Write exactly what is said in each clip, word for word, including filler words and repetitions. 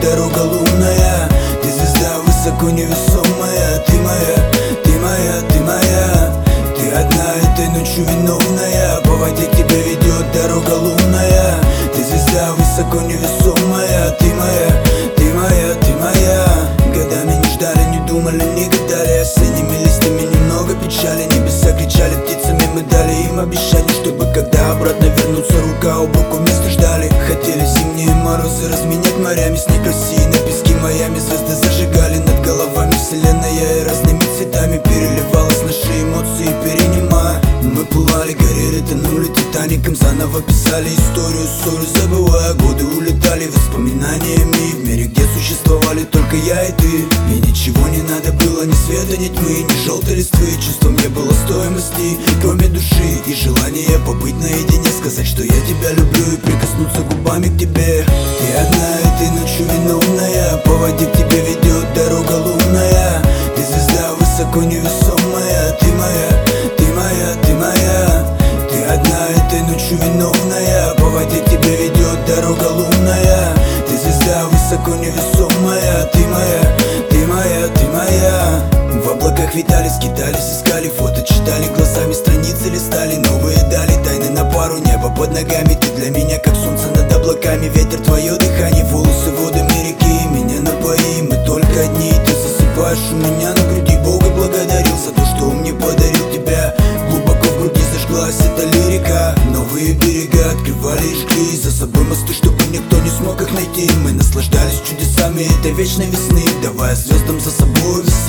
дорога лунная. Ты звезда высоко невесомая. Ты моя, ты моя, ты моя. Ты одна этой ночью виновная. По воде к тебе ведет дорога лунная. Ты звезда высоко невесомая. Ты моя, ты моя, ты моя. Годами не ждали, не думали, не гадали. Осенними листьями немного печали. Небеса кричали птицами, мы дали им обещание, чтобы когда обратно вернуться, рука об руку вместе ждали. Хотели зимние морозы разменять морями, снег России на песке Майами. Звезды зажигали над головами вселенная, и разными цветами переливалась наши эмоции, перенимая. Мы плывали, горели, тонули Титаником, заново писали историю, ссоры забывая. Годы улетали воспоминаниями в мире, где существовали только я и ты. И ничего не надо было, ни света, ни тьмы, ни желтой листвы. Чувством не было стоимости, кроме души и желания побыть наедине, сказать, что я тебя люблю и прикоснуться губами к тебе. Ты одна этой ночью виновная. По воде к тебе ведет дорога лунная. Ты звезда высоко невесомая. Ты моя, ты моя, ты моя. Ты одна этой ночью виновная. По воде к тебе ведет дорога лунная. Ты звезда высоко невесомая. Ты моя, ты моя, ты моя. В облаках витали, скитались, искали фото, читали глазами страницы, листали новые дали, тайны на пару, небо под ногами. Ты для меня как солнце над облаками, ветер твое дыхание, волосы водами реки. Меня напои, мы только одни, ты засыпаешь у меня на груди. Бога благодарил за то, что он мне подарил тебя. Глубоко в груди зажглась эта лирика. Новые берега открывали и жгли за собой мосты, чтобы никто не смог их найти. Мы наслаждались чудесами этой вечной весны, давая звездам за собой вести.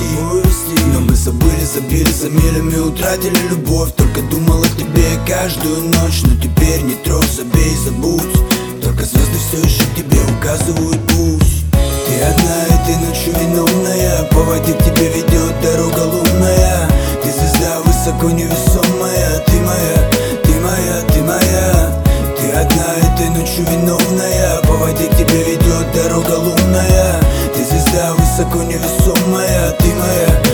Но мы забыли, забили за милями, утратили любовь. Только думал о тебе каждую ночь. Но теперь не трожь, забей, забудь. Только звезды все еще к тебе указывают путь. Ты одна этой ночью виновная. По воде к тебе ведет дорога лунная. Ты звезда высоко невесомая. Ты моя, ты моя, ты моя. Ты одна этой ночью виновная. По воде к тебе ведет дорога лунная. Ты звезда высоко невесомая. Ты моя,